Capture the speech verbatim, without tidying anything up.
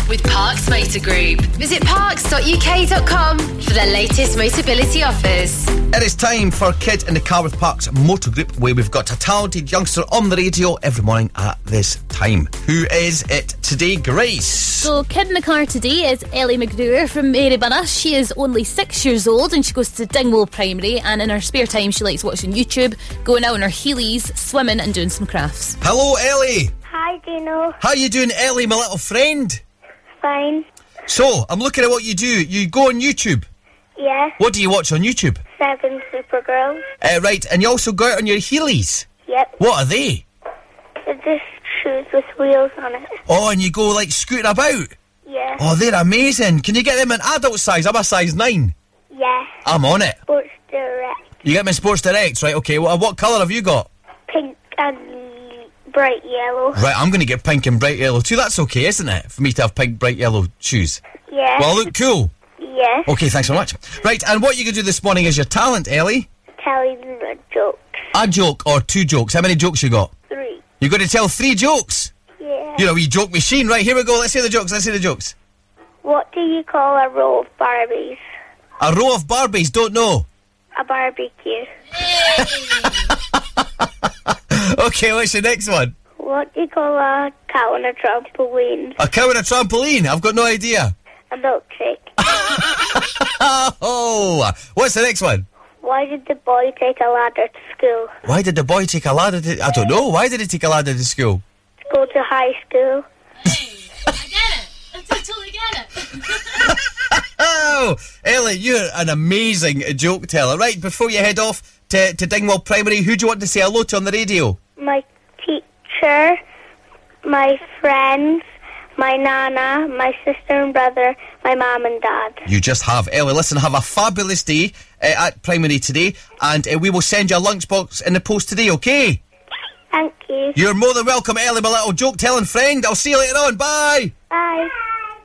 with Parks Motor Group. Visit parks dot u k dot com for the latest Motability offers. It is time for Kid in the Car with Parks Motor Group, where we've got a talented youngster on the radio every morning at this time. Who is it today, Grace? So, Kid in the Car today is Ellie McDougall from Maryborough. She is only six years old and she goes to Dingwall Primary, and in her spare time she likes watching YouTube, going out on her heelys, swimming and doing some crafts. Hello, Ellie. Hi, Dino. How you doing, Ellie, my little friend? Fine. So, I'm looking at what you do. You go on YouTube. Yeah. What do you watch on YouTube? Seven Supergirls. Uh, right, and you also go out on your heelys. Yep. What are they? They're just shoes with wheels on it. Oh, and you go, like, scooting about? Yeah. Oh, they're amazing. Can you get them in adult size? I'm a size nine. Yeah. I'm on it. Sports Direct. You get me Sports Direct, right? Okay, well, what colour have you got? Pink and bright yellow. Right, I'm going to get pink and bright yellow too. That's okay, isn't it? For me to have pink, bright yellow shoes. Yeah. Well, look cool. Yeah. Okay, thanks so much. Right, and what you going to do this morning is your talent, Ellie? Telling a joke. A joke or two jokes? How many jokes you got? Three. You're going to tell three jokes? Yeah. You're a wee joke machine. Right, here we go. Let's hear the jokes. Let's hear the jokes. What do you call a row of Barbies? A row of Barbies, don't know. A barbecue. Okay, what's your next one? What do you call a cow on a trampoline? A cow on a trampoline? I've got no idea. A milkshake. Oh, what's the next one? Why did the boy take a ladder to school? Why did the boy take a ladder to... I don't know. Why did he take a ladder to school? To go to high school. Hey, I get it. I totally get it. Oh, Ellie, you're an amazing joke teller. Right, before you head off to, to Dingwall Primary, who do you want to say hello to on the radio? My teacher, my friends, my nana, my sister and brother, my mum and dad. You just have. Ellie, listen, have a fabulous day uh, at Primary today, and uh, we will send you a lunchbox in the post today, okay? Thank you. You're more than welcome, Ellie, my little joke telling friend. I'll see you later on. Bye. Bye.